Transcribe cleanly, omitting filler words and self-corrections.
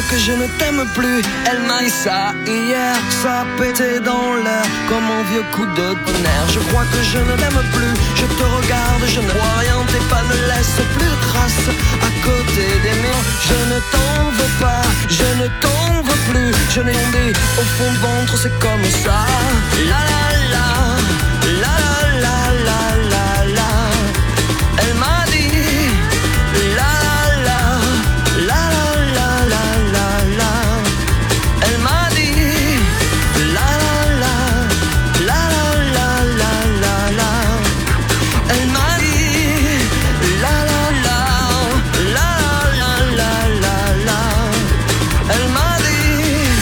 que je ne t'aime plus. Elle m'a dit ça hier, ça pétait dans l'air comme un vieux coup de tonnerre. Je crois que je ne t'aime plus, je te regarde, je ne vois rien, tes pas ne laissent plus de traces à côté des murs. Je ne t'en veux pas, je ne t'en veux plus, je n'ai tombé au fond de ventre, c'est comme ça. La la la.